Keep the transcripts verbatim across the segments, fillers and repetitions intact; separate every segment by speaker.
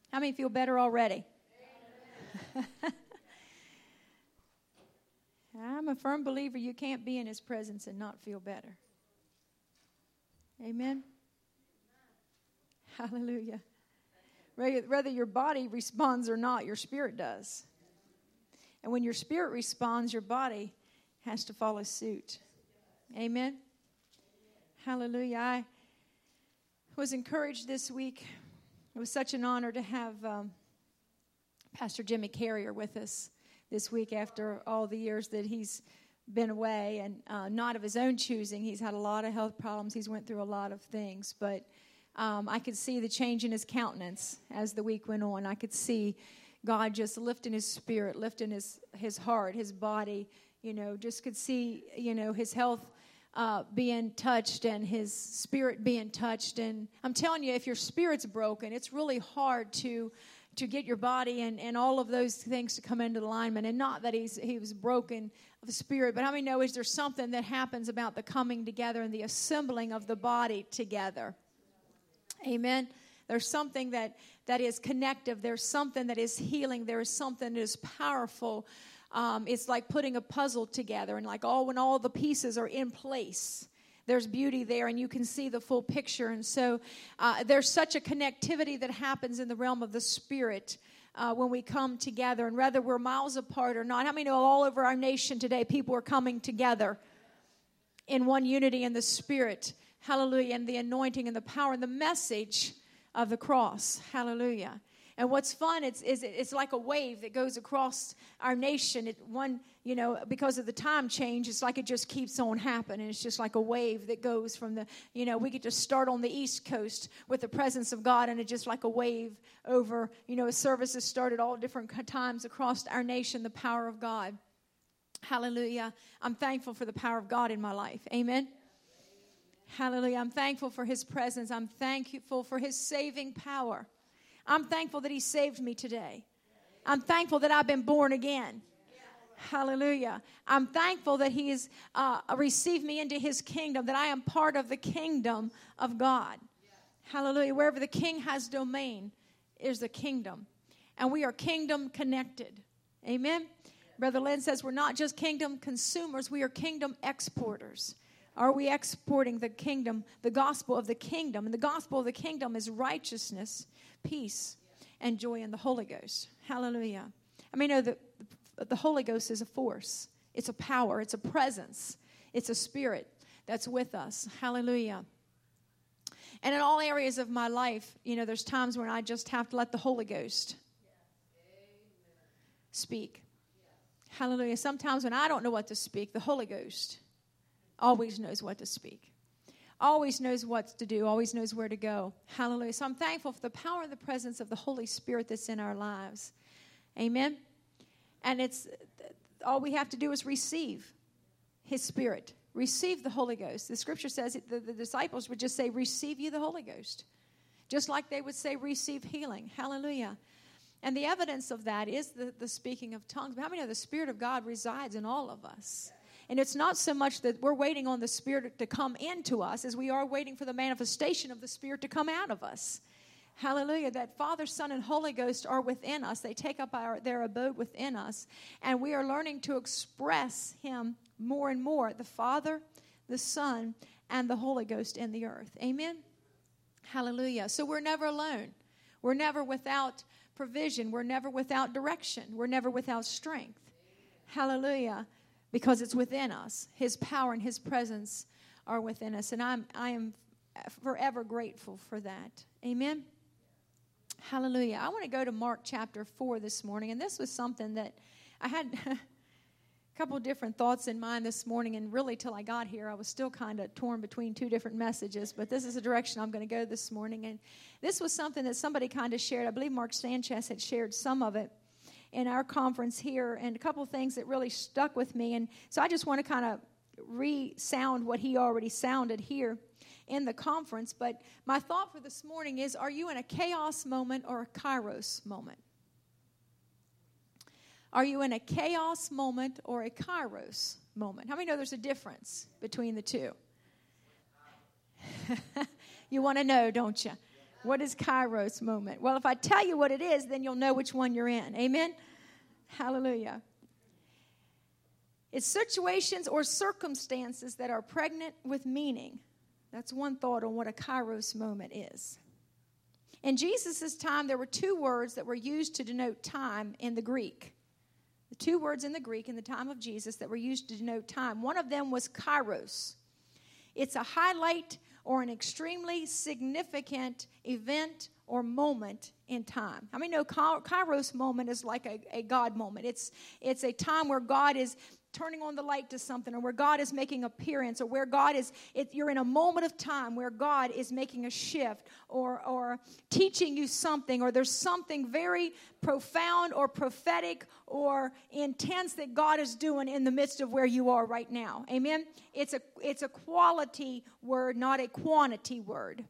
Speaker 1: How many feel better already? I'm a firm believer you can't be in his presence and not feel better. Amen? Hallelujah. Whether your body responds or not, your spirit does. And when your spirit responds, your body has to follow suit. Amen? Hallelujah. I was encouraged this week. It was such an honor to have um, Pastor Jimmy Carrier with us this week after all the years that he's been away, and uh, not of his own choosing. He's had a lot of health problems. He's went through a lot of things, but um, I could see the change in his countenance as the week went on. I could see God just lifting his spirit, lifting his, his heart, his body, you know, just could see, you know, his health uh, being touched and his spirit being touched. And I'm telling you, if your spirit's broken, it's really hard to to get your body and, and all of those things to come into alignment. And not that he's he was broken of the spirit, but how many know is there something that happens about the coming together and the assembling of the body together? Amen. There's something that, that is connective. There's something that is healing. There is something that is powerful. Um, it's like putting a puzzle together, and like all when all the pieces are in place, there's beauty there, and you can see the full picture. And so uh, there's such a connectivity that happens in the realm of the spirit uh, when we come together. And whether we're miles apart or not, how many know all over our nation today people are coming together in one unity in the spirit? Hallelujah. And the anointing and the power and the message of the cross. Hallelujah. And what's fun, it's, is it's like a wave that goes across our nation. It one, you know, because of the time change, it's like it just keeps on happening. It's just like a wave that goes from the, you know, we get to start on the East Coast with the presence of God, and it's just like a wave over, you know, services started all different times across our nation, the power of God. Hallelujah. I'm thankful for the power of God in my life. Amen. Hallelujah. I'm thankful for his presence. I'm thankful for his saving power. I'm thankful that he saved me today. I'm thankful that I've been born again. Hallelujah. I'm thankful that he has uh, received me into his kingdom, that I am part of the kingdom of God. Hallelujah. Wherever the king has domain is the kingdom. And we are kingdom connected. Amen. Brother Lynn says we're not just kingdom consumers, we are kingdom exporters. Are we exporting the kingdom, the gospel of the kingdom? And the gospel of the kingdom is righteousness, peace, and joy in the Holy Ghost. Hallelujah. I mean, no, the, the Holy Ghost is a force. It's a power. It's a presence. It's a spirit that's with us. Hallelujah. And in all areas of my life, you know, there's times when I just have to let the Holy Ghost speak. Hallelujah. Sometimes when I don't know what to speak, the Holy Ghost always knows what to speak. Always knows what to do. Always knows where to go. Hallelujah. So I'm thankful for the power and the presence of the Holy Spirit that's in our lives. Amen. And it's all we have to do is receive his Spirit. Receive the Holy Ghost. The scripture says it, the, the disciples would just say, receive you the Holy Ghost. Just like they would say, receive healing. Hallelujah. And the evidence of that is the, the speaking of tongues. But how many know the Spirit of God resides in all of us? And it's not so much that we're waiting on the Spirit to come into us as we are waiting for the manifestation of the Spirit to come out of us. Hallelujah. That Father, Son, and Holy Ghost are within us. They take up our, their abode within us. And we are learning to express him more and more. The Father, the Son, and the Holy Ghost in the earth. Amen? Hallelujah. So we're never alone. We're never without provision. We're never without direction. We're never without strength. Hallelujah. Because it's within us. His power and his presence are within us. And I'm, I am forever grateful for that. Amen? Hallelujah. I want to go to Mark chapter four this morning. And this was something that I had a couple of different thoughts in mind this morning. And really till I got here, I was still kind of torn between two different messages. But this is the direction I'm going to go this morning. And this was something that somebody kind of shared. I believe Mark Sanchez had shared some of it in our conference here, and a couple of things that really stuck with me. And so I just want to kind of re-sound what he already sounded here in the conference. But my thought for this morning is, are you in a chaos moment or a kairos moment? Are you in a chaos moment or a kairos moment? How many know there's a difference between the two? You want to know, don't you? What is Kairos moment? Well, if I tell you what it is, then you'll know which one you're in. Amen? Hallelujah. It's situations or circumstances that are pregnant with meaning. That's one thought on what a Kairos moment is. In Jesus' time, there were two words that were used to denote time in the Greek. The two words in the Greek in the time of Jesus that were used to denote time. One of them was Kairos. It's a highlight or an extremely significant event or moment in time. How many know Kairos moment is like a, a God moment? It's, it's a time where God is turning on the light to something, or where God is making appearance, or where God is, it, you're in a moment of time where God is making a shift, or, or teaching you something, or there's something very profound or prophetic or intense that God is doing in the midst of where you are right now. Amen? It's a, it's a quality word, not a quantity word.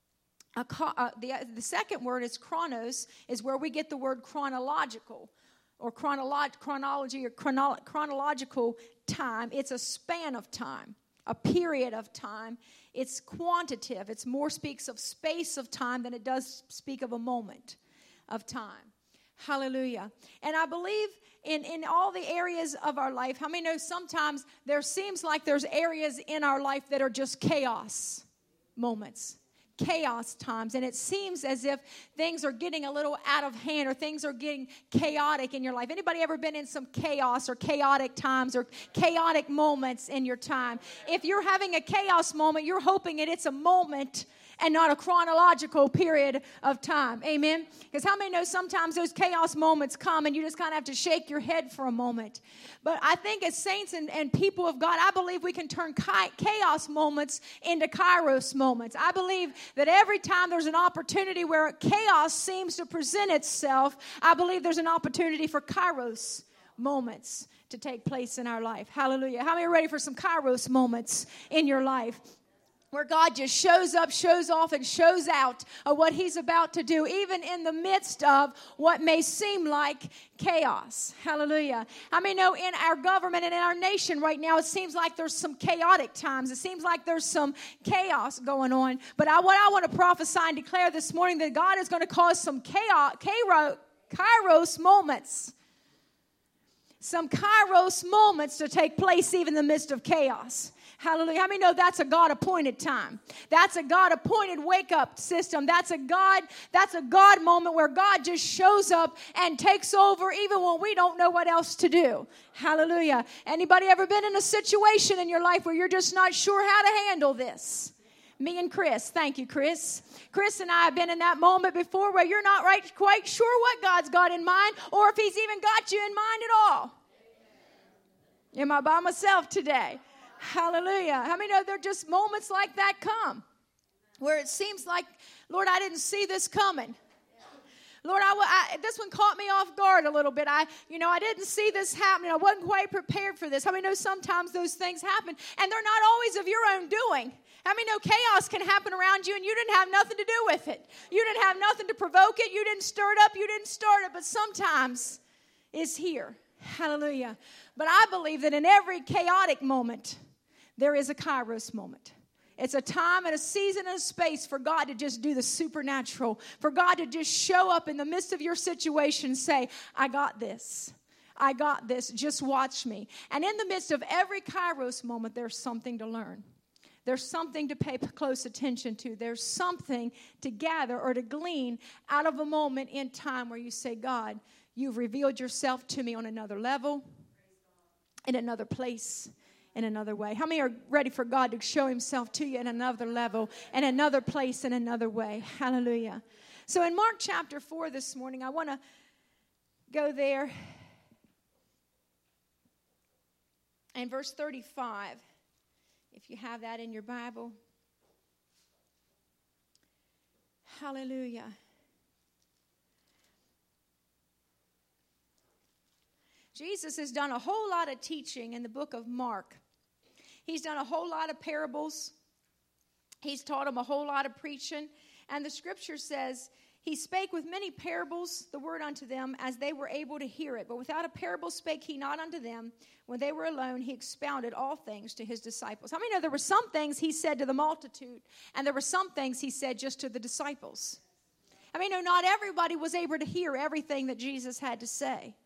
Speaker 1: A, uh, the, the second word is chronos, is where we get the word chronological, or chronolo- chronology, or chrono- chronological time. It's a span of time, a period of time. It's quantitative. It's more speaks of space of time than it does speak of a moment of time. Hallelujah. And I believe in, in all the areas of our life, how many know sometimes there seems like there's areas in our life that are just chaos moments. Chaos times, and it seems as if things are getting a little out of hand, or things are getting chaotic in your life. Anybody ever been in some chaos or chaotic times or chaotic moments in your time? If you're having a chaos moment, you're hoping that it's a moment and not a chronological period of time. Amen? Because how many know sometimes those chaos moments come and you just kind of have to shake your head for a moment? But I think as saints and, and people of God, I believe we can turn chi- chaos moments into Kairos moments. I believe that every time there's an opportunity where chaos seems to present itself, I believe there's an opportunity for Kairos moments to take place in our life. Hallelujah. How many are ready for some Kairos moments in your life? Where God just shows up, shows off, and shows out of what He's about to do, even in the midst of what may seem like chaos. Hallelujah. I mean, no, in our government and in our nation right now, it seems like there's some chaotic times. It seems like there's some chaos going on. But I, what I want to prophesy and declare this morning, that God is going to cause some chaos, kairos, kairos moments. Some kairos moments to take place even in the midst of chaos. Hallelujah. How many know that's a God-appointed time? That's a God-appointed wake-up system. That's a God, that's a God moment where God just shows up and takes over even when we don't know what else to do. Hallelujah. Anybody ever been in a situation in your life where you're just not sure how to handle this? Me and Chris. Thank you, Chris. Chris and I have been in that moment before where you're not right, quite sure what God's got in mind, or if He's even got you in mind at all. Am I by myself today? Hallelujah. How many know there are just moments like that come where it seems like, Lord, I didn't see this coming. Lord, I, I, this one caught me off guard a little bit. I, you know, I didn't see this happening. I wasn't quite prepared for this. How many know sometimes those things happen and they're not always of your own doing? How many know chaos can happen around you and you didn't have nothing to do with it? You didn't have nothing to provoke it. You didn't stir it up. You didn't start it. But sometimes it's here. Hallelujah. But I believe that in every chaotic moment, there is a Kairos moment. It's a time and a season and a space for God to just do the supernatural, for God to just show up in the midst of your situation and say, I got this. I got this. Just watch me. And in the midst of every Kairos moment, there's something to learn. There's something to pay close attention to. There's something to gather or to glean out of a moment in time where you say, God, you've revealed yourself to me on another level, in another place, in another way. How many are ready for God to show Himself to you in another level, in another place, in another way? Hallelujah. So in Mark chapter four this morning, I want to go there. And verse thirty-five, if you have that in your Bible. Hallelujah. Jesus has done a whole lot of teaching in the book of Mark. He's done a whole lot of parables. He's taught them a whole lot of preaching. And the scripture says, He spake with many parables the word unto them, as they were able to hear it. But without a parable spake He not unto them. When they were alone, He expounded all things to His disciples. How many know there were some things He said to the multitude, and there were some things He said just to the disciples? I mean, no, not everybody was able to hear everything that Jesus had to say.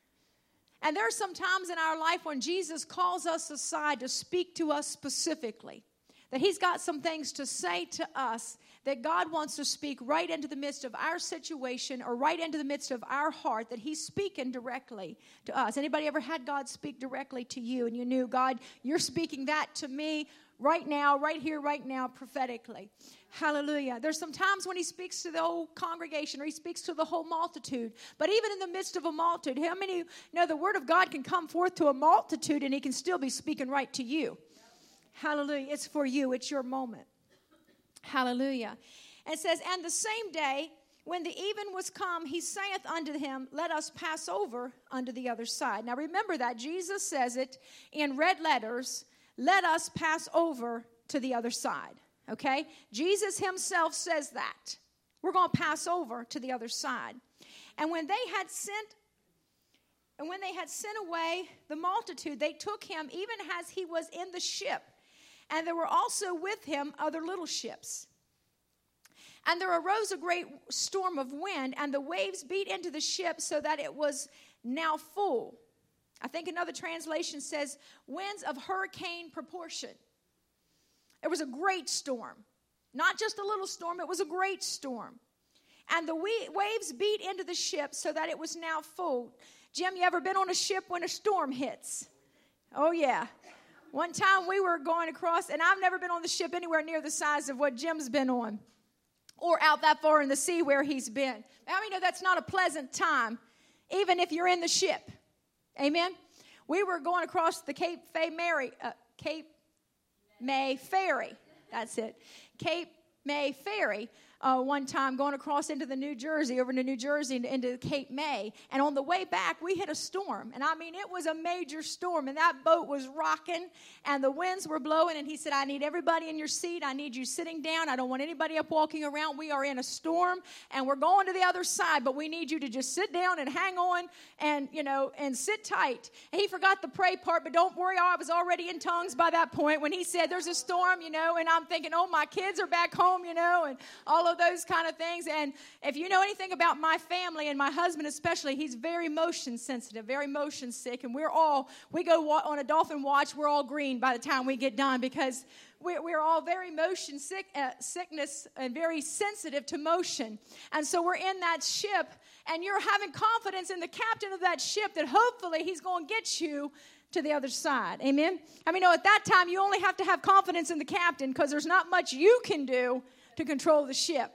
Speaker 1: And there are some times in our life when Jesus calls us aside to speak to us specifically, that he's got some things to say to us that God wants to speak right into the midst of our situation or right into the midst of our heart, that he's speaking directly to us. Anybody ever had God speak directly to you and you knew, God, you're speaking that to me right now, right here, right now, prophetically? Hallelujah. There's some times when he speaks to the whole congregation or he speaks to the whole multitude. But even in the midst of a multitude, how many know the word of God can come forth to a multitude and he can still be speaking right to you? Hallelujah. It's for you. It's your moment. Hallelujah. And it says, and the same day, when the even was come, he saith unto him, let us pass over unto the other side. Now remember that. Jesus says it in red letters, let us pass over to the other side. Okay? Jesus himself says that. We're going to pass over to the other side. And when they had sent, and when they had sent away the multitude, they took him even as he was in the ship. And there were also with him other little ships. And there arose a great storm of wind, and the waves beat into the ship so that it was now full. I think another translation says, winds of hurricane proportion. It was a great storm. Not just a little storm, it was a great storm. And the waves beat into the ship so that it was now full. Jim, you ever been on a ship when a storm hits? Oh, yeah. One time we were going across, and I've never been on the ship anywhere near the size of what Jim's been on, or out that far in the sea where he's been. How many know that's not a pleasant time, even if you're in the ship? Amen? We were going across the Cape May Mary, uh, Cape May Ferry. That's it. Cape May Ferry. Uh, one time going across into the New Jersey, over to New Jersey, into, into Cape May. And on the way back, we hit a storm. And I mean, it was a major storm. And that boat was rocking, and the winds were blowing. And he said, I need everybody in your seat. I need you sitting down. I don't want anybody up walking around. We are in a storm, and we're going to the other side. But we need you to just sit down and hang on and, you know, and sit tight. And he forgot the pray part, but don't worry, I was already in tongues by that point when he said, there's a storm, you know. And I'm thinking, oh, my kids are back home, you know, and all of those kind of things. And if you know anything about my family, and my husband especially, he's very motion sensitive, very motion sick, and we're all, we go wa- on a dolphin watch, we're all green by the time we get done, because we're, we're all very motion sick, uh, sickness and very sensitive to motion. And so we're in that ship, and you're having confidence in the captain of that ship that hopefully he's going to get you to the other side. Amen? I mean, no, at that time, you only have to have confidence in the captain, because there's not much you can do to control the ship.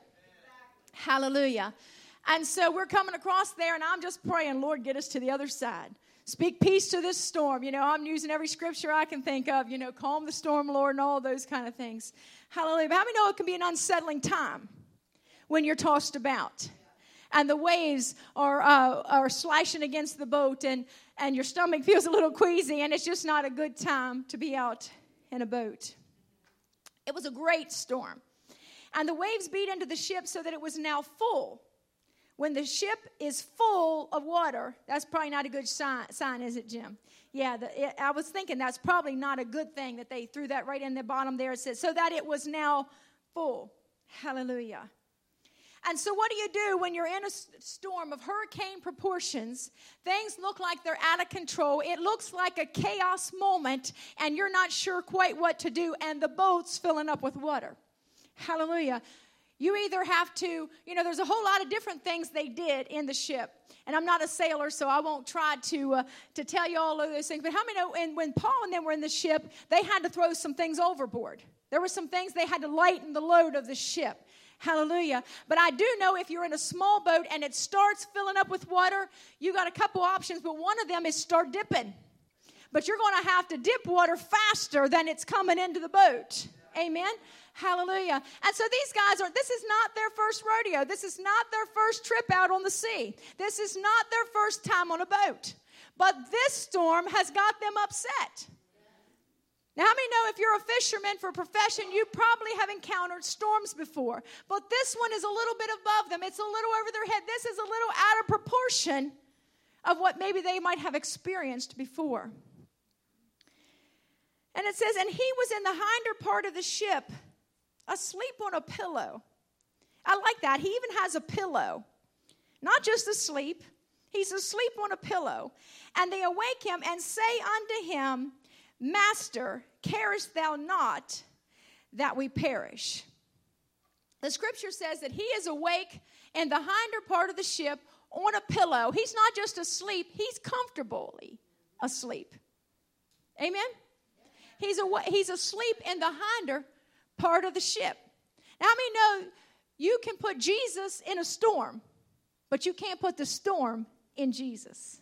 Speaker 1: Hallelujah. And so we're coming across there, and I'm just praying, Lord, get us to the other side. Speak peace to this storm. You know, I'm using every scripture I can think of, you know, calm the storm, Lord, and all those kind of things. Hallelujah. But how many know it can be an unsettling time when you're tossed about? And the waves are uh, are slashing against the boat, and, and your stomach feels a little queasy, and it's just not a good time to be out in a boat. It was a great storm. And the waves beat into the ship so that it was now full. When the ship is full of water, that's probably not a good sign, sign is it, Jim? Yeah, the, it, I was thinking that's probably not a good thing that they threw that right in the bottom there. It says, so that it was now full. Hallelujah. And so what do you do when you're in a storm of hurricane proportions? Things look like they're out of control. It looks like a chaos moment, and you're not sure quite what to do, and the boat's filling up with water. Hallelujah. You either have to, you know, there's a whole lot of different things they did in the ship. And I'm not a sailor, so I won't try to uh, to tell you all of those things. But how many know, and when Paul and them were in the ship, they had to throw some things overboard. There were some things they had to lighten the load of the ship. Hallelujah. But I do know if you're in a small boat and it starts filling up with water, you got a couple options, but one of them is start dipping. But you're going to have to dip water faster than it's coming into the boat. Amen. Hallelujah. And so these guys are, this is not their first rodeo. This is not their first trip out on the sea. This is not their first time on a boat. But this storm has got them upset. Now, how many know if you're a fisherman for profession, you probably have encountered storms before. But this one is a little bit above them. It's a little over their head. This is a little out of proportion of what maybe they might have experienced before. And it says, and he was in the hinder part of the ship, asleep on a pillow. I like that. He even has a pillow. Not just asleep. He's asleep on a pillow. And they awake him and say unto him, Master, carest thou not that we perish? The scripture says that he is awake in the hinder part of the ship on a pillow. He's not just asleep, he's comfortably asleep. Amen? He's, awa- he's asleep in the hinder part of the ship. Now, how many know you can put Jesus in a storm, but you can't put the storm in Jesus?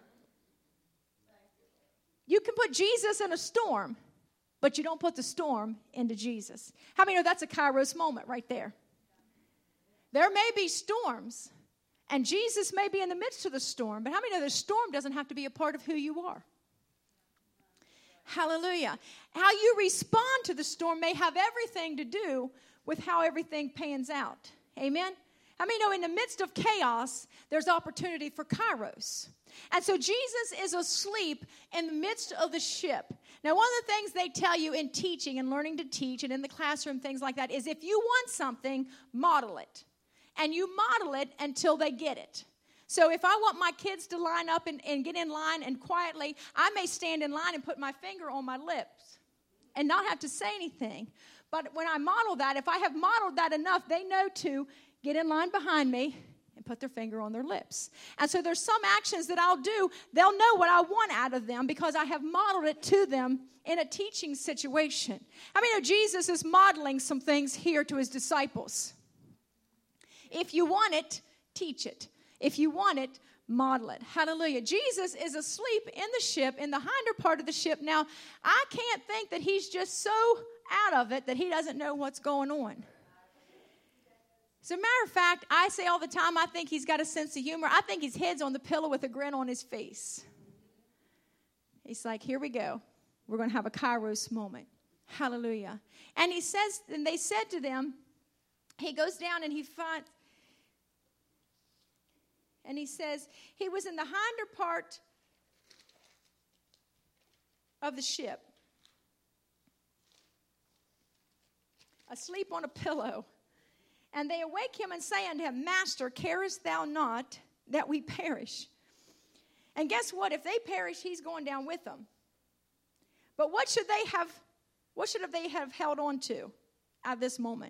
Speaker 1: You can put Jesus in a storm, but you don't put the storm into Jesus. How many know that's a Kairos moment right there? There may be storms, and Jesus may be in the midst of the storm, but how many know the storm doesn't have to be a part of who you are? Hallelujah. How you respond to the storm may have everything to do with how everything pans out. Amen? How many know in the midst of chaos, there's opportunity for Kairos? And so Jesus is asleep in the midst of the ship. Now, one of the things they tell you in teaching and learning to teach and in the classroom, things like that, is if you want something, model it. And you model it until they get it. So if I want my kids to line up and, and get in line and quietly, I may stand in line and put my finger on my lips and not have to say anything. But when I model that, if I have modeled that enough, they know to get in line behind me and put their finger on their lips. And so there's some actions that I'll do. They'll know what I want out of them because I have modeled it to them in a teaching situation. I mean, Jesus is modeling some things here to his disciples. If you want it, teach it. If you want it, model it. Hallelujah. Jesus is asleep in the ship, in the hinder part of the ship. Now, I can't think that he's just so out of it that he doesn't know what's going on. As a matter of fact, I say all the time, I think he's got a sense of humor. I think his head's on the pillow with a grin on his face. He's like, here we go. We're going to have a Kairos moment. Hallelujah. And he says, and they said to them, he goes down and he finds, and he says, he was in the hinder part of the ship, asleep on a pillow. And they awake him and say unto him, Master, carest thou not that we perish? And guess what? If they perish, he's going down with them. But what should they have, what should they have held on to at this moment?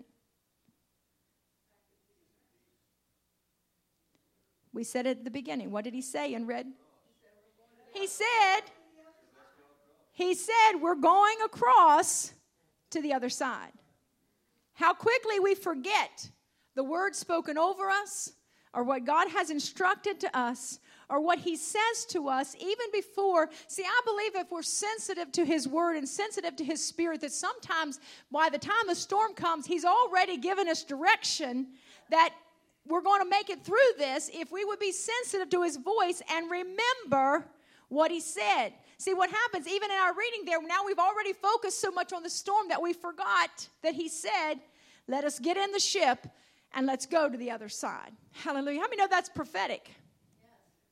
Speaker 1: We said it at the beginning. What did he say in red? He said, he said, we're going across to the other side. How quickly we forget the words spoken over us, or what God has instructed to us, or what he says to us even before. See, I believe if we're sensitive to his word and sensitive to his spirit, that sometimes by the time the storm comes, he's already given us direction that we're going to make it through this if we would be sensitive to his voice and remember what he said. See, what happens, even in our reading there, now we've already focused so much on the storm that we forgot that he said, let us get in the ship and let's go to the other side. Hallelujah. How many know that's prophetic?
Speaker 2: Yes.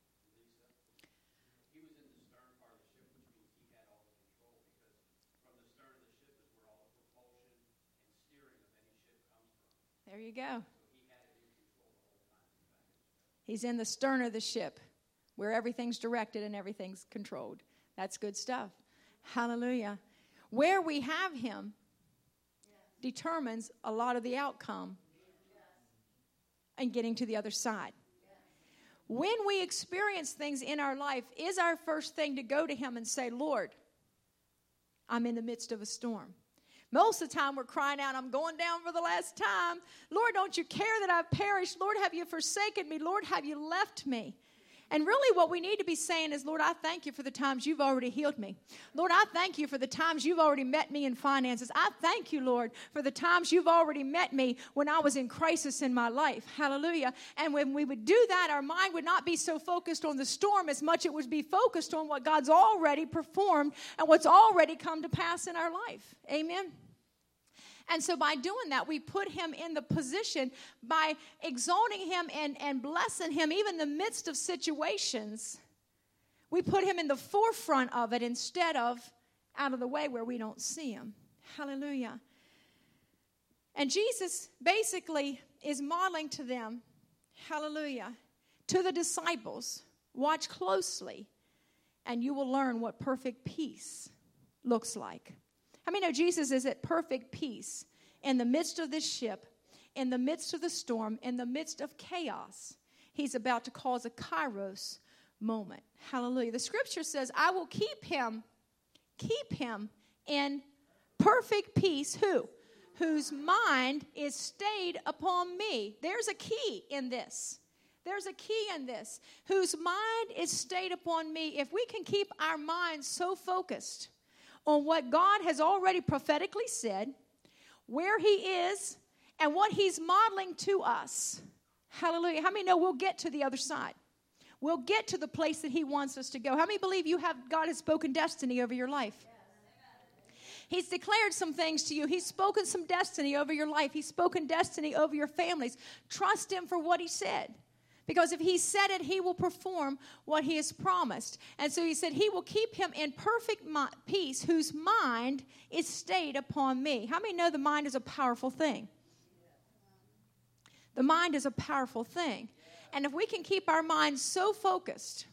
Speaker 2: He was in the stern part of the ship, which means he had all the control, because from the stern of the ship is where all the propulsion and steering of any ship comes from.
Speaker 1: There you go.
Speaker 2: So he had it in control the whole time.
Speaker 1: He's in the stern of the ship where everything's directed and everything's controlled. That's good stuff. Hallelujah. Where we have him determines a lot of the outcome and getting to the other side. When we experience things in our life, is our first thing to go to him and say, Lord, I'm in the midst of a storm. Most of the time we're crying out, I'm going down for the last time. Lord, don't you care that I've perished? Lord, have you forsaken me? Lord, have you left me? And really what we need to be saying is, Lord, I thank you for the times you've already healed me. Lord, I thank you for the times you've already met me in finances. I thank you, Lord, for the times you've already met me when I was in crisis in my life. Hallelujah. And when we would do that, our mind would not be so focused on the storm as much it would be focused on what God's already performed and what's already come to pass in our life. Amen. And so by doing that, we put him in the position by exalting him and, and blessing him, even in the midst of situations. We put him in the forefront of it instead of out of the way where we don't see him. Hallelujah. And Jesus basically is modeling to them, hallelujah, to the disciples, watch closely, and you will learn what perfect peace looks like. How many know Jesus is at perfect peace in the midst of this ship, in the midst of the storm, in the midst of chaos? He's about to cause a kairos moment. Hallelujah. The scripture says, I will keep him, keep him in perfect peace. Who? Whose mind is stayed upon me. There's a key in this. There's a key in this. Whose mind is stayed upon me. If we can keep our minds so focused on what God has already prophetically said, where he is, and what he's modeling to us. Hallelujah. How many know we'll get to the other side? We'll get to the place that he wants us to go. How many believe you have, God has spoken destiny over your life? He's declared some things to you. He's spoken some destiny over your life. He's spoken destiny over your families. Trust him for what he said. Because if he said it, he will perform what he has promised. And so he said, he will keep him in perfect mi- peace whose mind is stayed upon me. How many know the mind is a powerful thing? The mind is a powerful thing. And if we can keep our minds so focused,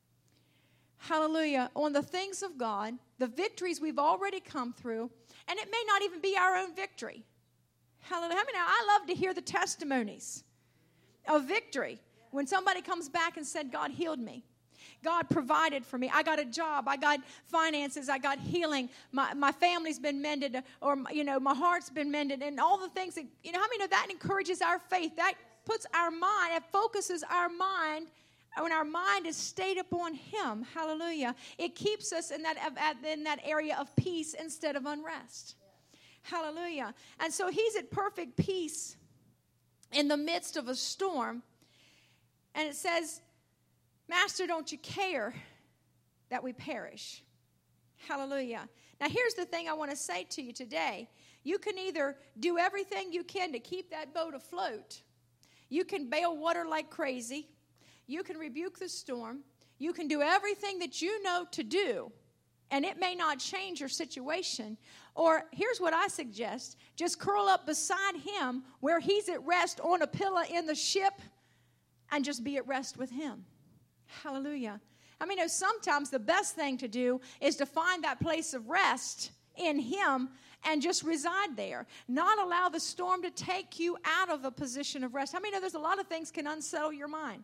Speaker 1: hallelujah, on the things of God, the victories we've already come through, and it may not even be our own victory. Hallelujah. How many know I love to hear the testimonies of victory. When somebody comes back and said, God healed me. God provided for me. I got a job. I got finances. I got healing. My, my family's been mended, or, you know, my heart's been mended, and all the things that, you know, how many know that encourages our faith? That puts our mind, it focuses our mind. When our mind is stayed upon him, hallelujah, it keeps us in that, in that area of peace instead of unrest. Hallelujah. And so he's at perfect peace in the midst of a storm. And it says, Master, don't you care that we perish? Hallelujah. Now, here's the thing I want to say to you today. You can either do everything you can to keep that boat afloat. You can bail water like crazy. You can rebuke the storm. You can do everything that you know to do, and it may not change your situation. Or here's what I suggest. Just curl up beside him where he's at rest on a pillow in the ship, and just be at rest with him. Hallelujah. I mean, you know, sometimes the best thing to do is to find that place of rest in him and just reside there. Not allow the storm to take you out of a position of rest. I mean, you know, there's a lot of things can unsettle your mind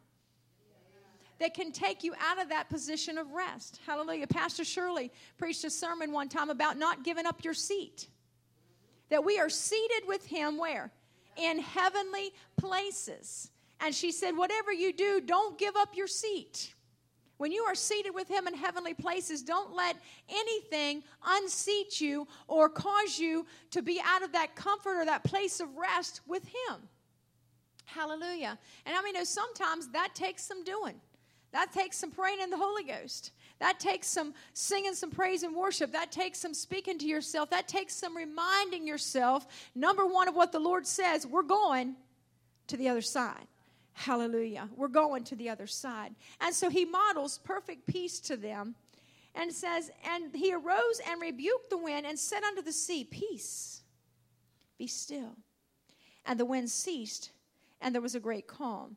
Speaker 1: that can take you out of that position of rest. Hallelujah. Pastor Shirley preached a sermon one time about not giving up your seat. That we are seated with him where? In heavenly places. And she said, whatever you do, don't give up your seat. When you are seated with him in heavenly places, don't let anything unseat you or cause you to be out of that comfort or that place of rest with him. Hallelujah. And I mean, you know, sometimes that takes some doing. That takes some praying in the Holy Ghost. That takes some singing some praise and worship. That takes some speaking to yourself. That takes some reminding yourself, number one, of what the Lord says. We're going to the other side. Hallelujah. We're going to the other side. And so he models perfect peace to them and says, and he arose and rebuked the wind and said unto the sea, peace, be still. And the wind ceased, and there was a great calm.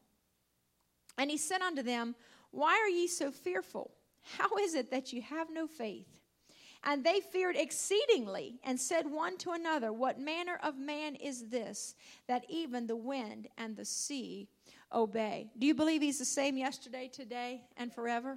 Speaker 1: And he said unto them, why are ye so fearful? How is it that you have no faith? And they feared exceedingly and said one to another, what manner of man is this, that even the wind and the sea obey? Do you believe he's the same yesterday, today, and forever?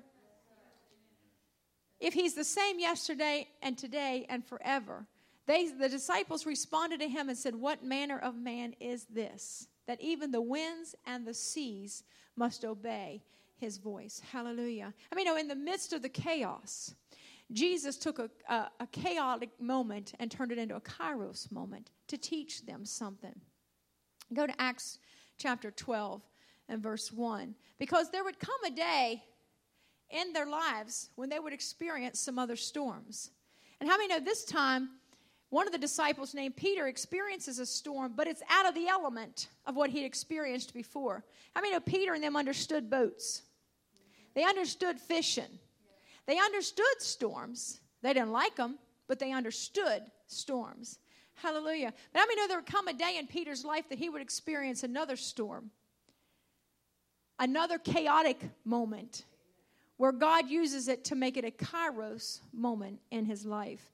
Speaker 1: If he's the same yesterday and today and forever, they, the disciples responded to him and said, what manner of man is this, that even the winds and the seas must obey his voice? Hallelujah. I mean, you know, in the midst of the chaos, Jesus took a, a, a chaotic moment and turned it into a kairos moment to teach them something. Go to Acts chapter twelve and verse one. Because there would come a day in their lives when they would experience some other storms. And how many know this time, one of the disciples named Peter experiences a storm, but it's out of the element of what he'd experienced before. How many know Peter and them understood boats? They understood fishing. They understood storms. They didn't like them, but they understood storms. Hallelujah. But I mean, know there would come a day in Peter's life that he would experience another storm, another chaotic moment, where God uses it to make it a kairos moment in his life.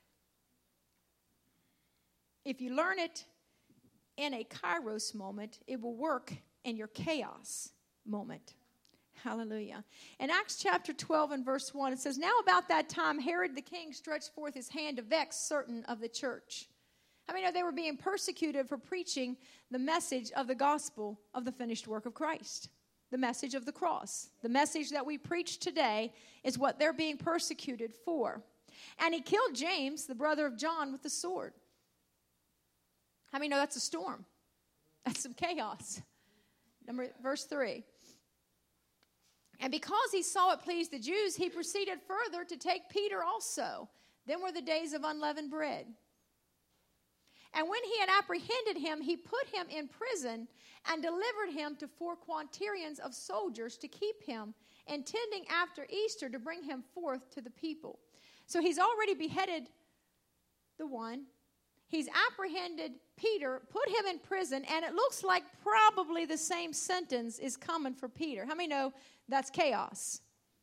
Speaker 1: If you learn it in a kairos moment, it will work in your chaos moment. Hallelujah. In Acts chapter twelve and verse one, it says, now about that time, Herod the king stretched forth his hand to vex certain of the church. I mean, they were being persecuted for preaching the message of the gospel of the finished work of Christ. The message of the cross. The message that we preach today is what they're being persecuted for. And he killed James, the brother of John, with the sword. How many know that's a storm? That's some chaos. Number verse three. And because he saw it pleased the Jews, he proceeded further to take Peter also. Then were the days of unleavened bread. And when he had apprehended him, he put him in prison and delivered him to four quaternions of soldiers to keep him, intending after Easter to bring him forth to the people. So he's already beheaded the one. He's apprehended Peter, put him in prison, and it looks like probably the same sentence is coming for Peter. How many know that's chaos?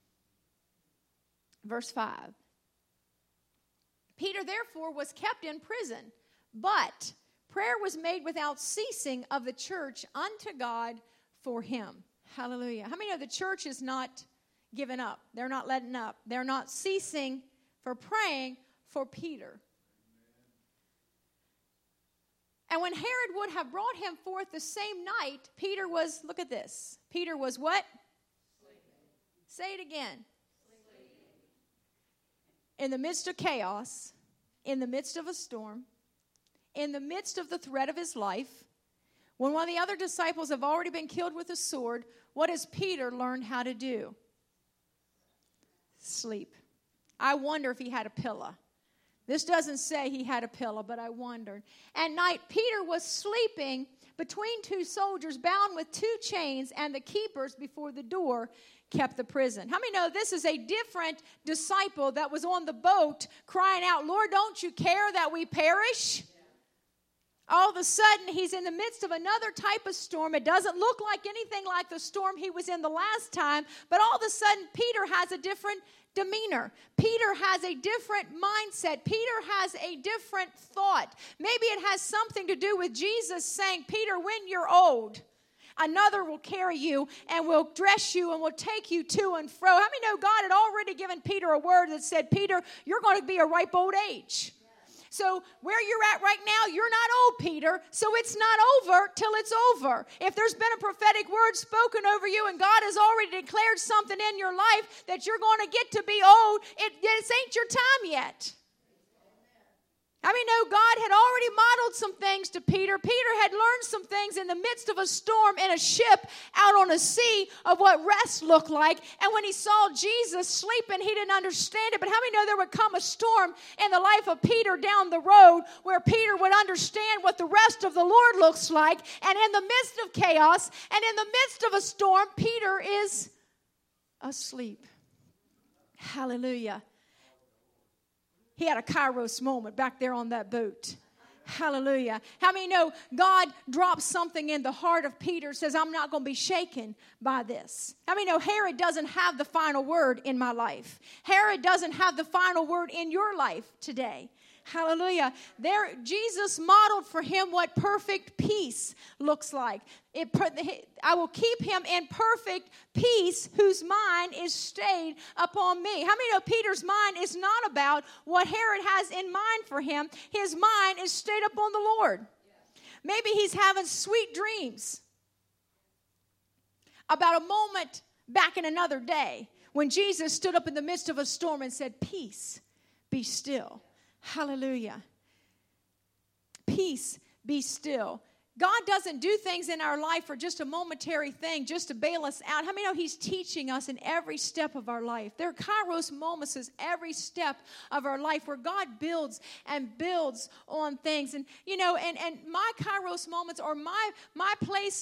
Speaker 1: Verse five. Peter, therefore, was kept in prison, but prayer was made without ceasing of the church unto God for him. Hallelujah. How many know the church is not giving up? They're not letting up. They're not ceasing for praying for Peter. And when Herod would have brought him forth the same night, Peter was, look at this. Peter was what? Sleeping. Say it again. Sleeping. In the midst of chaos, in the midst of a storm, in the midst of the threat of his life, when one of the other disciples have already been killed with a sword, what has Peter learned how to do? Sleep. I wonder if he had a pillow. This doesn't say he had a pillow, but I wondered. At night, Peter was sleeping between two soldiers bound with two chains, and the keepers before the door kept the prison. How many know this is a different disciple that was on the boat crying out, Lord, don't you care that we perish? All of a sudden, he's in the midst of another type of storm. It doesn't look like anything like the storm he was in the last time, but all of a sudden, Peter has a different demeanor. Peter has a different mindset. Peter has a different thought. Maybe it has something to do with Jesus saying, Peter, when you're old, another will carry you and will dress you and will take you to and fro. How many know God had already given Peter a word that said, Peter, you're going to be a ripe old age. So where you're at right now, you're not old, Peter, so it's not over till it's over. If there's been a prophetic word spoken over you and God has already declared something in your life that you're going to get to be old, it, it ain't your time yet. I mean, no, God had already modeled some things to Peter. Peter had learned some things in the midst of a storm in a ship out on a sea of what rest looked like. And when he saw Jesus sleeping, he didn't understand it. But how many know there would come a storm in the life of Peter down the road where Peter would understand what the rest of the Lord looks like? And in the midst of chaos and in the midst of a storm, Peter is asleep. Hallelujah. He had a kairos moment back there on that boat. Hallelujah. How many know God drops something in the heart of Peter, says, I'm not going to be shaken by this. How many know Herod doesn't have the final word in my life? Herod doesn't have the final word in your life today. Hallelujah. There, Jesus modeled for him what perfect peace looks like. It, I will keep him in perfect peace whose mind is stayed upon me. How many know Peter's mind is not about what Herod has in mind for him? His mind is stayed upon the Lord. Maybe he's having sweet dreams about a moment back in another day when Jesus stood up in the midst of a storm and said, peace, be still. Hallelujah. Peace, be still. God doesn't do things in our life for just a momentary thing, just to bail us out. How many know he's teaching us in every step of our life? There are kairos moments every step of our life where God builds and builds on things. And, you know, and, and my kairos moments or my, my place of,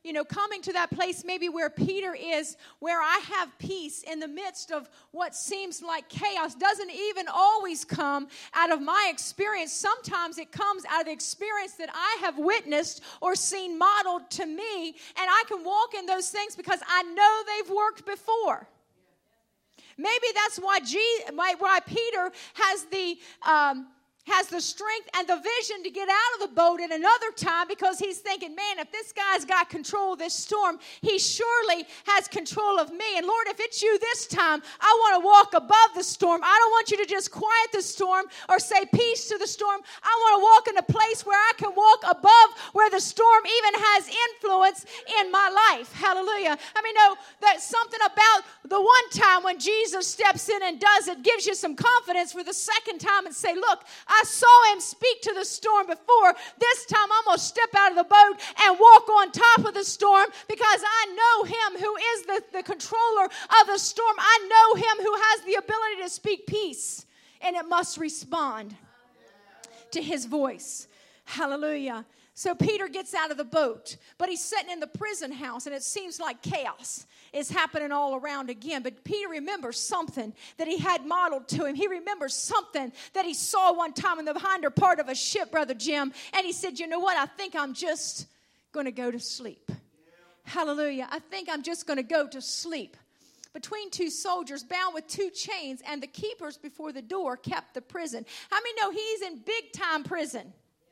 Speaker 1: you know, coming to that place maybe where Peter is, where I have peace in the midst of what seems like chaos, doesn't even always come out of my experience. Sometimes it comes out of the experience that I have witnessed or seen modeled to me, and I can walk in those things because I know they've worked before. Maybe that's why, G, why, why Peter has the... Um, has the strength and the vision to get out of the boat at another time, because he's thinking, man, if this guy's got control of this storm, he surely has control of me. And Lord, if it's you this time, I want to walk above the storm. I don't want you to just quiet the storm or say peace to the storm. I want to walk in a place where I can walk above where the storm even has influence in my life. Hallelujah. I mean, no, there's something about the one time when Jesus steps in and does it, gives you some confidence for the second time and say, look, I saw him speak to the storm before. This time I'm going to step out of the boat and walk on top of the storm, because I know him who is the, the controller of the storm. I know him who has the ability to speak peace, and it must respond to his voice. Hallelujah. So Peter gets out of the boat, but he's sitting in the prison house, and it seems like chaos is happening all around again. But Peter remembers something that he had modeled to him. He remembers something that he saw one time in the hinder part of a ship, Brother Jim. And he said, you know what? I think I'm just going to go to sleep. Yeah. Hallelujah. I think I'm just going to go to sleep. Between two soldiers bound with two chains, and the keepers before the door kept the prison. How many know he's in big time prison?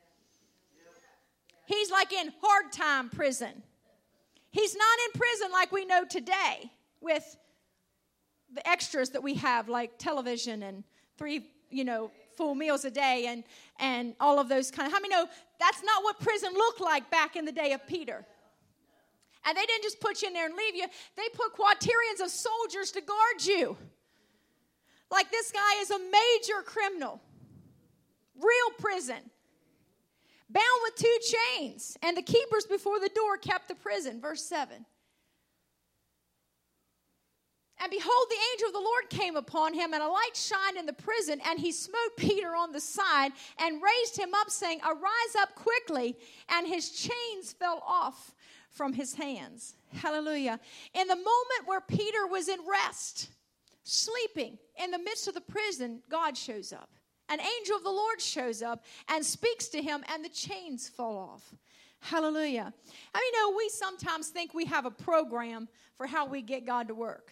Speaker 1: He's like in hard time prison. He's not in prison like we know today with the extras that we have, like television and three, you know, full meals a day and, and all of those kind of. How many know that's not what prison looked like back in the day of Peter? And they didn't just put you in there and leave you. They put quaternions of soldiers to guard you. Like this guy is a major criminal. Real prison. Bound with two chains, and the keepers before the door kept the prison. Verse seven. And behold, the angel of the Lord came upon him, and a light shined in the prison, and he smote Peter on the side and raised him up, saying, arise up quickly. And his chains fell off from his hands. Hallelujah. In the moment where Peter was in rest, sleeping in the midst of the prison, God shows up. An angel of the Lord shows up and speaks to him, and the chains fall off. Hallelujah. I mean, you know, we sometimes think we have a program for how we get God to work.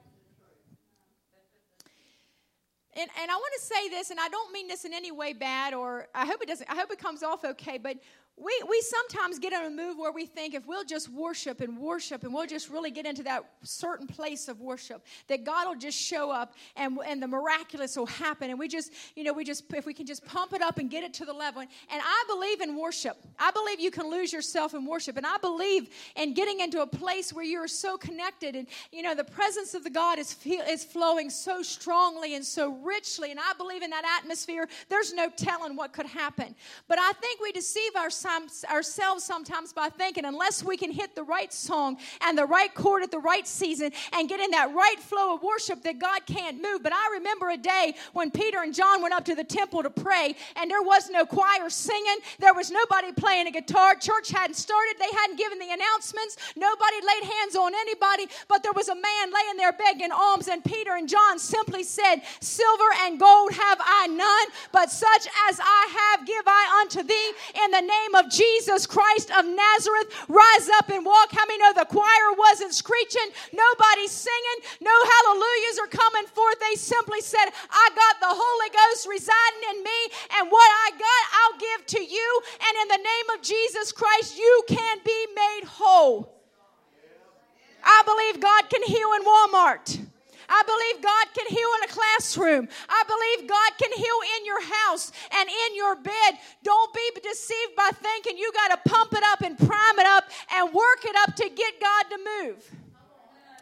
Speaker 1: And, and I want to say this, and I don't mean this in any way bad, or I hope it doesn't. I hope it comes off okay, but We we sometimes get in a move where we think if we'll just worship and worship and we'll just really get into that certain place of worship, that God will just show up and and the miraculous will happen. And we just, you know, we just, if we can just pump it up and get it to the level. And I believe in worship. I believe you can lose yourself in worship. And I believe in getting into a place where you're so connected and, you know, the presence of the God is is flowing so strongly and so richly. And I believe in that atmosphere. There's no telling what could happen. But I think we deceive ourselves ourselves sometimes by thinking unless we can hit the right song and the right chord at the right season and get in that right flow of worship, that God can't move. But I remember a day when Peter and John went up to the temple to pray, and there was no choir singing. There was nobody playing a guitar. Church hadn't started. They hadn't given the announcements. Nobody laid hands on anybody, but there was a man laying there begging alms, and Peter and John simply said, silver and gold have I none, but such as I have give I unto thee. In the name of Jesus Christ of Nazareth, rise up and walk. How many know the choir wasn't screeching? Nobody's singing. No hallelujahs are coming forth. They simply said, I got the Holy Ghost residing in me, and what I got, I'll give to you. And in the name of Jesus Christ, you can be made whole. I believe God can heal in Walmart. I believe God can heal in a classroom. I believe God can heal in your house and in your bed. Don't be deceived by thinking you got to pump it up and prime it up and work it up to get God to move.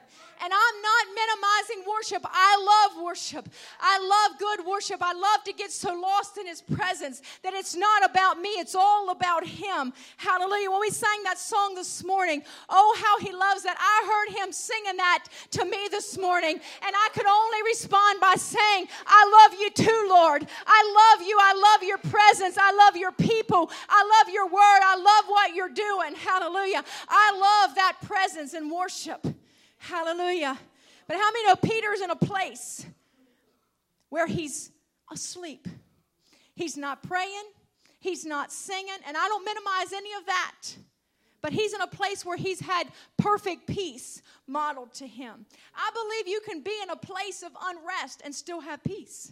Speaker 1: And I'm not minimizing worship. I love worship. I love good worship. I love to get so lost in His presence that it's not about me. It's all about Him. Hallelujah. When we sang that song this morning, oh, how He loves that. I heard Him singing that to me this morning. And I could only respond by saying, I love you too, Lord. I love you. I love your presence. I love your people. I love your word. I love what you're doing. Hallelujah. I love that presence and worship. Hallelujah. But how many know Peter's in a place where he's asleep? He's not praying. He's not singing. And I don't minimize any of that. But he's in a place where he's had perfect peace modeled to him. I believe you can be in a place of unrest and still have peace.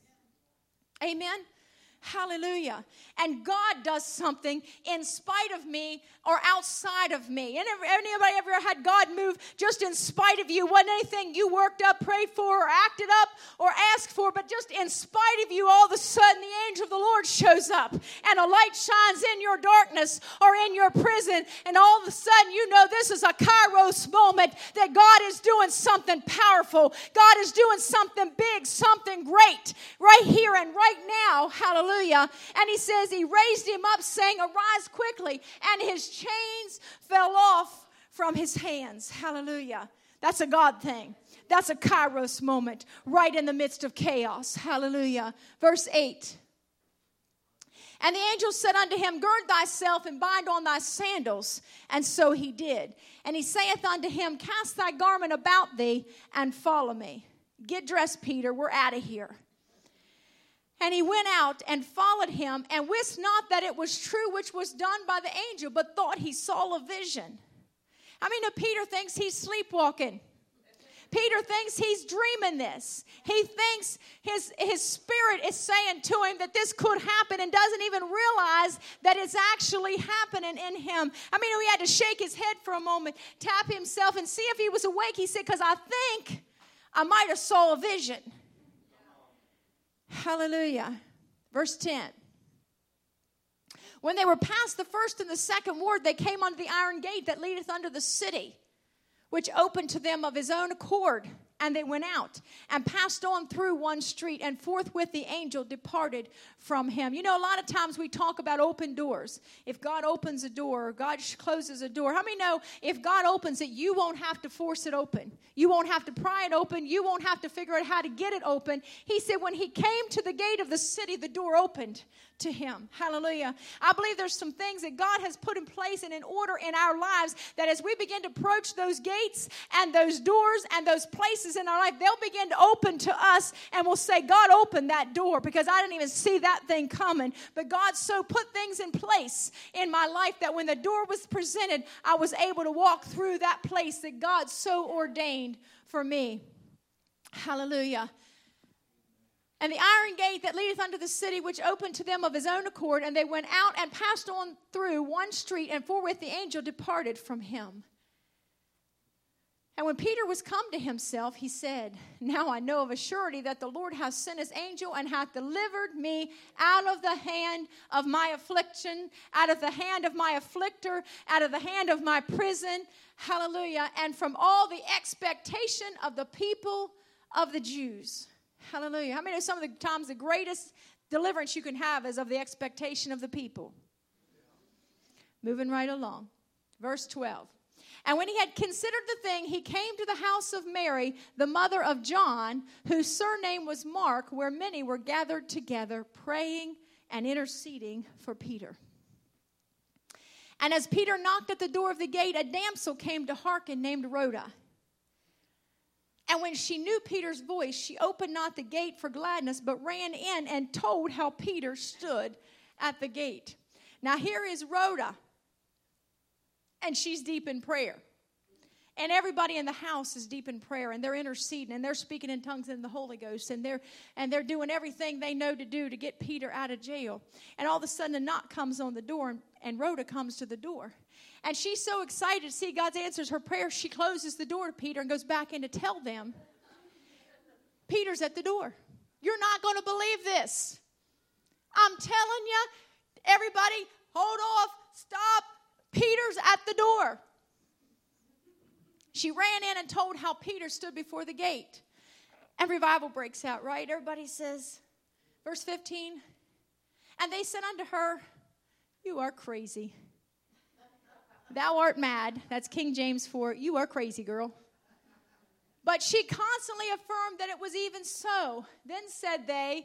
Speaker 1: Amen. Hallelujah. And God does something in spite of me or outside of me. Anybody ever had God move just in spite of you? Wasn't anything you worked up, prayed for, or acted up, or asked for, but just in spite of you, all of a sudden the angel of the Lord shows up and a light shines in your darkness or in your prison, and all of a sudden you know this is a Kairos moment that God is doing something powerful. God is doing something big, something great right here and right now. Hallelujah. And he says he raised him up saying, arise quickly. And his chains fell off from his hands. Hallelujah. That's a God thing. That's a Kairos moment right in the midst of chaos. Hallelujah. Verse eight. And the angel said unto him, gird thyself and bind on thy sandals. And so he did. And he saith unto him, cast thy garment about thee and follow me. Get dressed, Peter. We're out of here. And he went out and followed him, and wist not that it was true which was done by the angel, but thought he saw a vision. I mean, Peter thinks he's sleepwalking. Peter thinks he's dreaming this. He thinks his, his spirit is saying to him that this could happen and doesn't even realize that it's actually happening in him. I mean, he had to shake his head for a moment, tap himself, and see if he was awake. He said, because I think I might have saw a vision. Hallelujah. Verse ten. When they were past the first and the second ward, they came unto the iron gate that leadeth unto the city, which opened to them of his own accord. And they went out and passed on through one street, and forthwith the angel departed from him. You know, a lot of times we talk about open doors. If God opens a door or God closes a door, how many know if God opens it, you won't have to force it open? You won't have to pry it open. You won't have to figure out how to get it open. He said when he came to the gate of the city, the door opened to him. Hallelujah. I believe there's some things that God has put in place and in order in our lives that as we begin to approach those gates and those doors and those places in our life, they'll begin to open to us, and we'll say, God opened that door because I didn't even see that thing coming. But God so put things in place in my life that when the door was presented, I was able to walk through that place that God so ordained for me. Hallelujah. And the iron gate that leadeth unto the city, which opened to them of his own accord, and they went out and passed on through one street, and forthwith the angel departed from him. And when Peter was come to himself, he said, now I know of a surety that the Lord hath sent his angel and hath delivered me out of the hand of my affliction, out of the hand of my afflictor, out of the hand of my prison. Hallelujah. And from all the expectation of the people of the Jews. Hallelujah. How many know some of the times the greatest deliverance you can have is of the expectation of the people? Moving right along. Verse twelve. And when he had considered the thing, he came to the house of Mary, the mother of John, whose surname was Mark, where many were gathered together, praying and interceding for Peter. And as Peter knocked at the door of the gate, a damsel came to hearken named Rhoda. And when she knew Peter's voice, she opened not the gate for gladness, but ran in and told how Peter stood at the gate. Now here is Rhoda. And she's deep in prayer. And everybody in the house is deep in prayer. And they're interceding. And they're speaking in tongues in the Holy Ghost. And they're and they're doing everything they know to do to get Peter out of jail. And all of a sudden a knock comes on the door. And, and Rhoda comes to the door. And she's so excited to see God's answers her prayer. She closes the door to Peter and goes back in to tell them, Peter's at the door. You're not going to believe this. I'm telling you, everybody, hold off, stop. Peter's at the door. She ran in and told how Peter stood before the gate. And revival breaks out, right? Everybody says, verse fifteen, and they said unto her, you are crazy. Thou art mad. That's King James for, you are crazy, girl. But she constantly affirmed that it was even so. Then said they,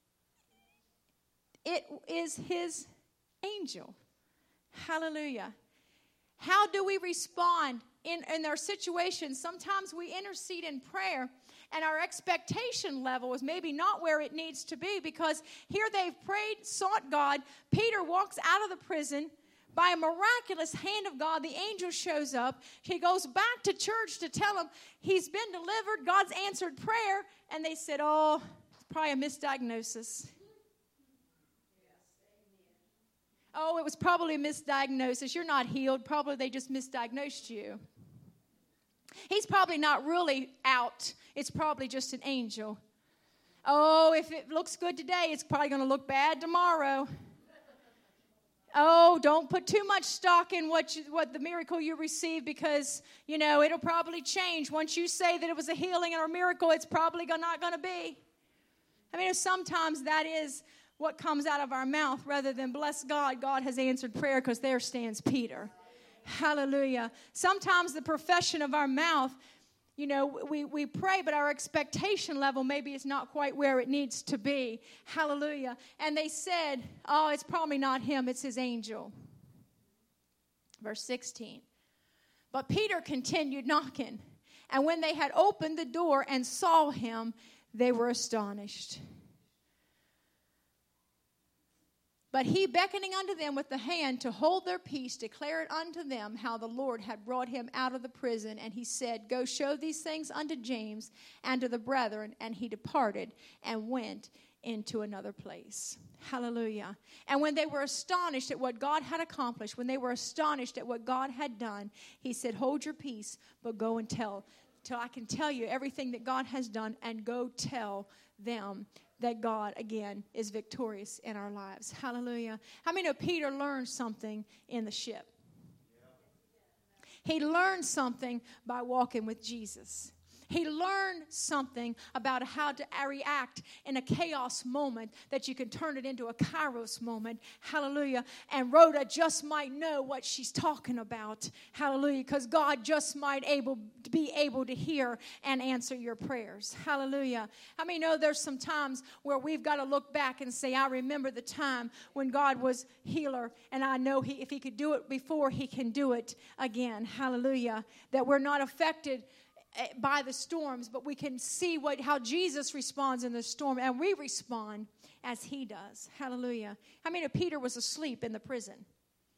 Speaker 1: it is his angel. Hallelujah. How do we respond in, in our situations? Sometimes we intercede in prayer, and our expectation level is maybe not where it needs to be, because here they've prayed, sought God. Peter walks out of the prison. By a miraculous hand of God, the angel shows up. He goes back to church to tell them he's been delivered. God's answered prayer. And they said, oh, it's probably a misdiagnosis. Oh, it was probably a misdiagnosis. You're not healed. Probably they just misdiagnosed you. He's probably not really out. It's probably just an angel. Oh, if it looks good today, it's probably going to look bad tomorrow. Oh, don't put too much stock in what you, what the miracle you received, because, you know, it'll probably change. Once you say that it was a healing or a miracle, it's probably not going to be. I mean, sometimes that is what comes out of our mouth rather than bless God. God has answered prayer, because there stands Peter. Hallelujah. Sometimes the profession of our mouth, you know, we, we pray, but our expectation level maybe is not quite where it needs to be. Hallelujah. And they said, oh, it's probably not him, it's his angel. Verse sixteen. But Peter continued knocking. And when they had opened the door and saw him, they were astonished. But he, beckoning unto them with the hand to hold their peace, declared unto them how the Lord had brought him out of the prison. And he said, go show these things unto James and to the brethren. And he departed and went into another place. Hallelujah. And when they were astonished at what God had accomplished, when they were astonished at what God had done, he said, hold your peace, but go and tell, till I can tell you everything that God has done, and go tell them that God, again, is victorious in our lives. Hallelujah. How many know Peter learned something in the ship? He learned something by walking with Jesus. He learned something about how to react in a chaos moment, that you can turn it into a kairos moment. Hallelujah. And Rhoda just might know what she's talking about. Hallelujah. Because God just might able be able to hear and answer your prayers. Hallelujah. How many know there's some times where we've got to look back and say, I remember the time when God was healer, and I know he, if he could do it before, he can do it again. Hallelujah. That we're not affected by the storms, but we can see what how Jesus responds in the storm, and we respond as he does. Hallelujah. I mean, if Peter was asleep in the prison,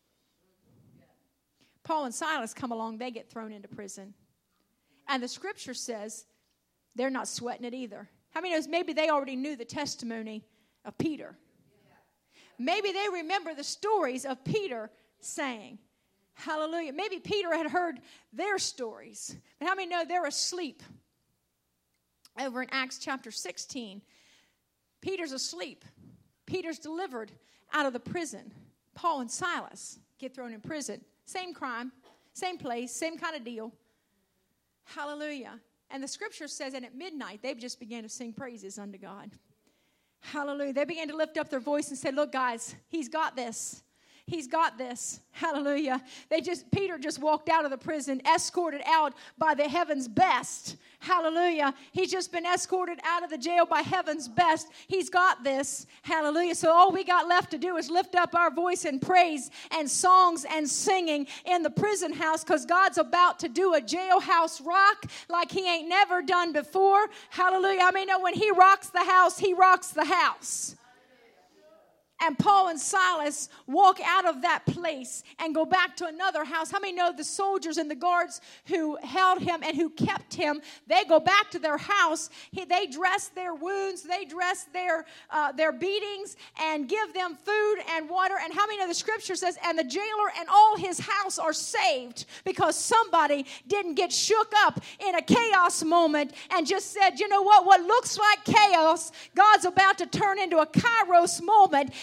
Speaker 1: Paul and Silas come along, they get thrown into prison. And the scripture says they're not sweating it either. How many knows maybe they already knew the testimony of Peter? Maybe they remember the stories of Peter saying, hallelujah. Maybe Peter had heard their stories. But how many know they're asleep? Over in Acts chapter sixteen, Peter's asleep. Peter's delivered out of the prison. Paul and Silas get thrown in prison. Same crime, same place, same kind of deal. Hallelujah. And the scripture says, and at midnight, they just began to sing praises unto God. Hallelujah. They began to lift up their voice and say, look, guys, he's got this. He's got this. Hallelujah. They just, Peter just walked out of the prison, escorted out by the heaven's best. Hallelujah. He's just been escorted out of the jail by heaven's best. He's got this. Hallelujah. So all we got left to do is lift up our voice in praise and songs and singing in the prison house, because God's about to do a jailhouse rock like he ain't never done before. Hallelujah. I mean, when he rocks the house, he rocks the house. And Paul and Silas walk out of that place and go back to another house. How many know the soldiers and the guards who held him and who kept him, they go back to their house. He, they dress their wounds. They dress their, uh, their beatings and give them food and water. And how many know the scripture says, and the jailer and all his house are saved because somebody didn't get shook up in a chaos moment and just said, you know what, what looks like chaos, God's about to turn into a kairos moment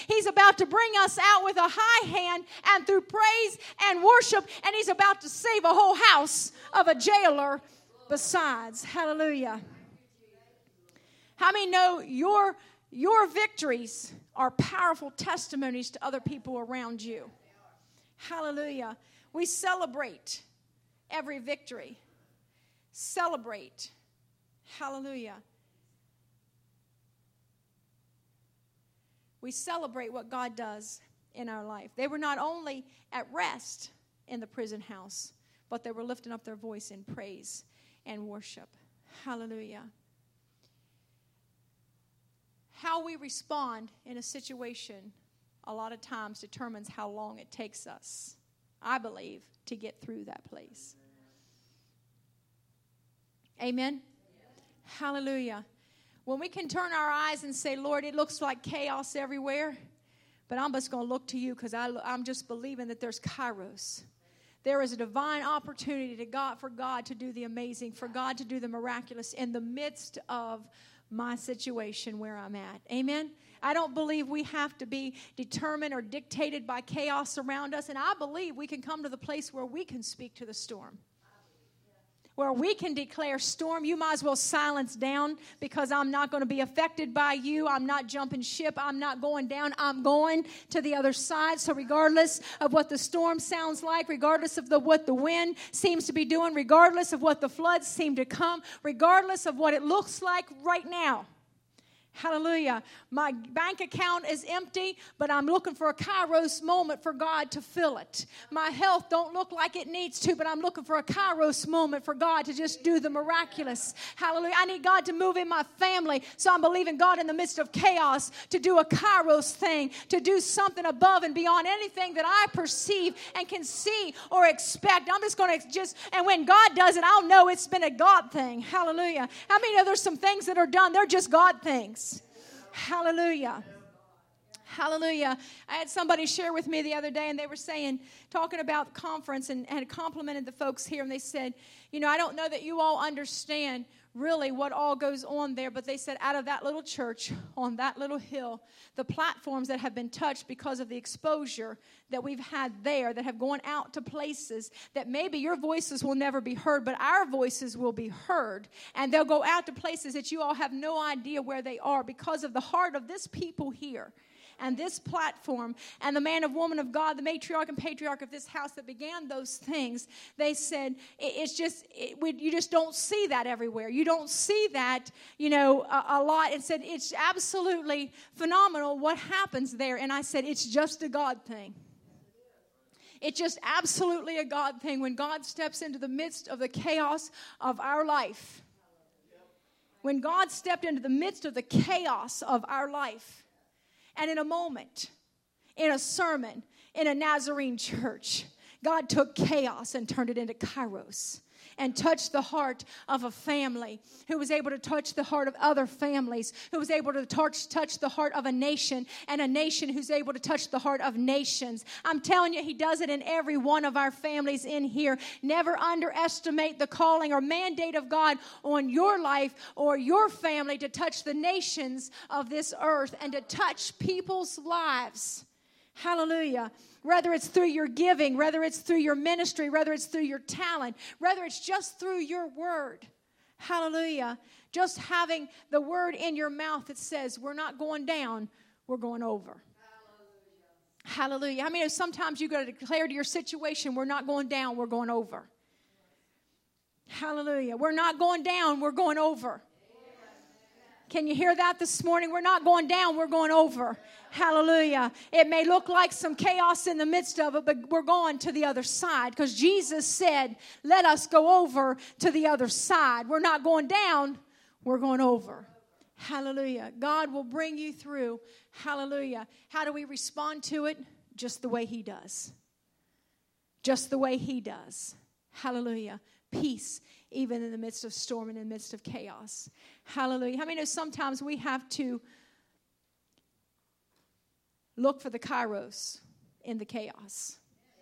Speaker 1: He's about to bring us out with a high hand and through praise and worship, and He's about to save a whole house of a jailer besides. Hallelujah. How many know your, your victories are powerful testimonies to other people around you? Hallelujah. We celebrate every victory. Celebrate. Hallelujah. We celebrate what God does in our life. They were not only at rest in the prison house, but they were lifting up their voice in praise and worship. Hallelujah. How we respond in a situation a lot of times determines how long it takes us, I believe, to get through that place. Amen? Hallelujah. When we can turn our eyes and say, Lord, it looks like chaos everywhere, but I'm just going to look to you because I'm just believing that there's kairos. There is a divine opportunity to God, for God to do the amazing, for God to do the miraculous in the midst of my situation where I'm at. Amen? I don't believe we have to be determined or dictated by chaos around us, and I believe we can come to the place where we can speak to the storm. Where we can declare, storm, you might as well silence down because I'm not going to be affected by you. I'm not jumping ship. I'm not going down. I'm going to the other side. So regardless of what the storm sounds like, regardless of the, what the wind seems to be doing, regardless of what the floods seem to come, regardless of what it looks like right now, hallelujah. My bank account is empty, but I'm looking for a kairos moment for God to fill it. My health don't look like it needs to, but I'm looking for a kairos moment for God to just do the miraculous. Hallelujah. I need God to move in my family, so I'm believing God in the midst of chaos to do a kairos thing, to do something above and beyond anything that I perceive and can see or expect. I'm just going to just, and when God does it, I'll know it's been a God thing. Hallelujah. How many know there's some things that are done, they're just God things? Hallelujah. Hallelujah. I had somebody share with me the other day, and they were saying, talking about the conference, and, and complimented the folks here, and they said, you know, I don't know that you all understand really what all goes on there, but they said out of that little church on that little hill, the platforms that have been touched because of the exposure that we've had there, that have gone out to places that maybe your voices will never be heard, but our voices will be heard, and they'll go out to places that you all have no idea where they are because of the heart of this people here. And this platform, and the man and woman of God, the matriarch and patriarch of this house that began those things, they said, it's just, it, we, you just don't see that everywhere. You don't see that, you know, a, a lot. And said, it's absolutely phenomenal what happens there. And I said, it's just a God thing. It's just absolutely a God thing when God steps into the midst of the chaos of our life. When God stepped into the midst of the chaos of our life. And in a moment, in a sermon, in a Nazarene church, God took chaos and turned it into kairos and touched the heart of a family who was able to touch the heart of other families, who was able to touch, touch the heart of a nation, and a nation who's able to touch the heart of nations. I'm telling you, He does it in every one of our families in here. Never underestimate the calling or mandate of God on your life or your family to touch the nations of this earth and to touch people's lives. Hallelujah. Whether it's through your giving, whether it's through your ministry, whether it's through your talent, whether it's just through your word. Hallelujah. Just having the word in your mouth that says, we're not going down, we're going over. Hallelujah. Hallelujah. I mean, sometimes you got to declare to your situation, we're not going down, we're going over. Hallelujah. We're not going down, we're going over. Can you hear that this morning? We're not going down, we're going over. Hallelujah. It may look like some chaos in the midst of it, but we're going to the other side because Jesus said, let us go over to the other side. We're not going down, we're going over. Hallelujah. God will bring you through. Hallelujah. How do we respond to it? Just the way He does. Just the way He does. Hallelujah. Peace, even in the midst of storm and in the midst of chaos. Hallelujah. How many know sometimes we have to look for the kairos in the chaos?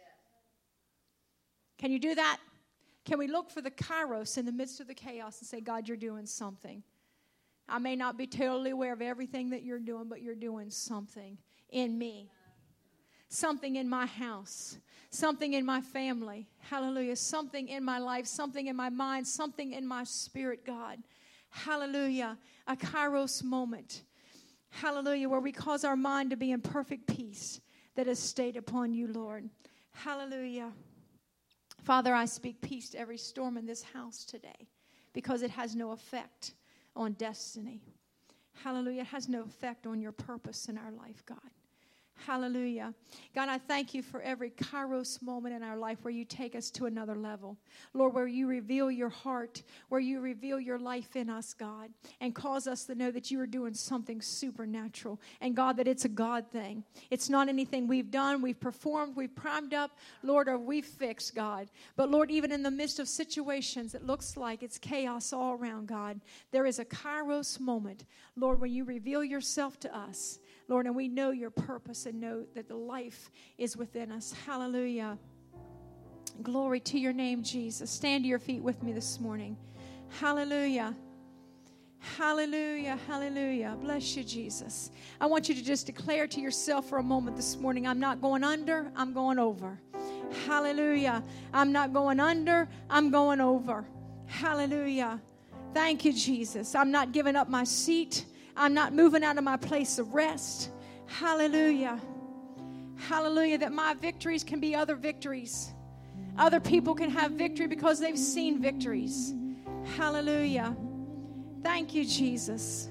Speaker 1: Can you do that? Can we look for the kairos in the midst of the chaos and say, God, you're doing something. I may not be totally aware of everything that you're doing, but you're doing something in me, something in my house, something in my family. Hallelujah. Something in my life, something in my mind, something in my spirit, God. Hallelujah. A kairos moment. Hallelujah. Where we cause our mind to be in perfect peace that is stayed upon you, Lord. Hallelujah. Father, I speak peace to every storm in this house today because it has no effect on destiny. Hallelujah. It has no effect on your purpose in our life, God. Hallelujah. God, I thank you for every kairos moment in our life where you take us to another level. Lord, where you reveal your heart, where you reveal your life in us, God, and cause us to know that you are doing something supernatural. And God, that it's a God thing. It's not anything we've done, we've performed, we've primed up, Lord, or we've fixed, God. But Lord, even in the midst of situations that looks like it's chaos all around, God, there is a kairos moment, Lord, when you reveal yourself to us. Lord, and we know your purpose and know that the life is within us. Hallelujah. Glory to your name, Jesus. Stand to your feet with me this morning. Hallelujah. Hallelujah. Hallelujah. Bless you, Jesus. I want you to just declare to yourself for a moment this morning, I'm not going under, I'm going over. Hallelujah. I'm not going under, I'm going over. Hallelujah. Thank you, Jesus. I'm not giving up my seat. I'm not moving out of my place of rest. Hallelujah. Hallelujah. That my victories can be other victories. Other people can have victory because they've seen victories. Hallelujah. Thank you, Jesus.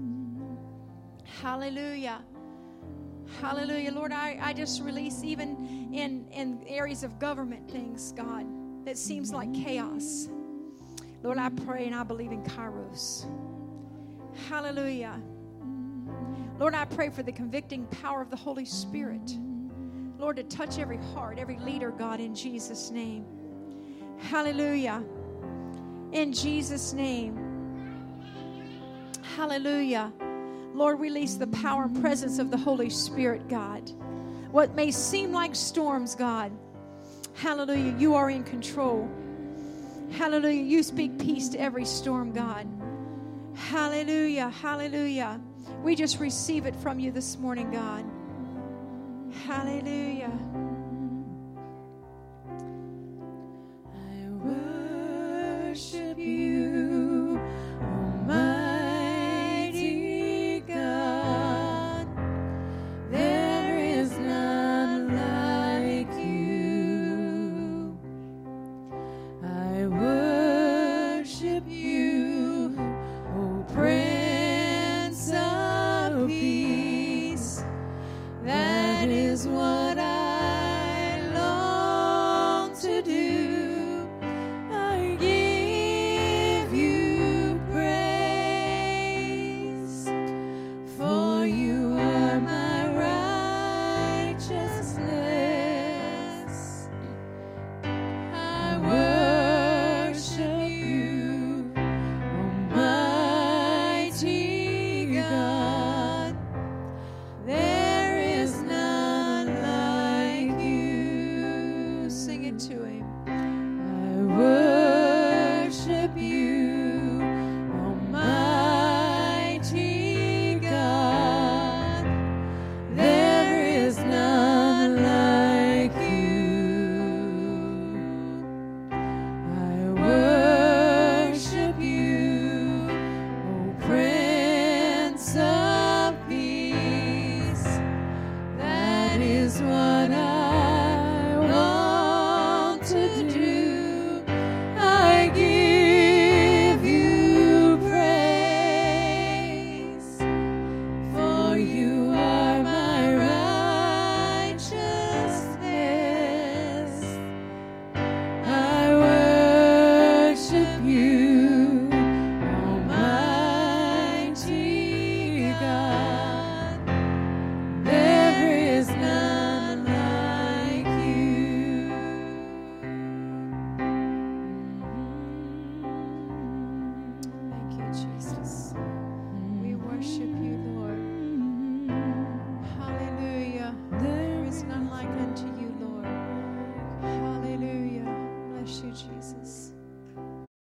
Speaker 1: Hallelujah. Hallelujah. Lord, I, I just release even in, in areas of government things, God, that seems like chaos. Lord, I pray and I believe in kairos. Hallelujah. Lord, I pray for the convicting power of the Holy Spirit. Lord, to touch every heart, every leader, God, in Jesus' name. Hallelujah. In Jesus' name. Hallelujah. Lord, release the power and presence of the Holy Spirit, God. What may seem like storms, God. Hallelujah. You are in control. Hallelujah. You speak peace to every storm, God. Hallelujah, hallelujah. We just receive it from you this morning, God. Hallelujah. I worship you, Almighty God. There is none like you. I worship you, Prince of Peace. That is what I long to do. I give you praise, for you are my righteousness. I worship you, Almighty God. There is none like you. Sing it to him. I worship you, Almighty God. There is none like you. I worship you, O Prince of Peace. That is what I want to do. I give you praise, for you are my righteousness. I worship you, Almighty God. There is none like you. Thank you, Jesus. We worship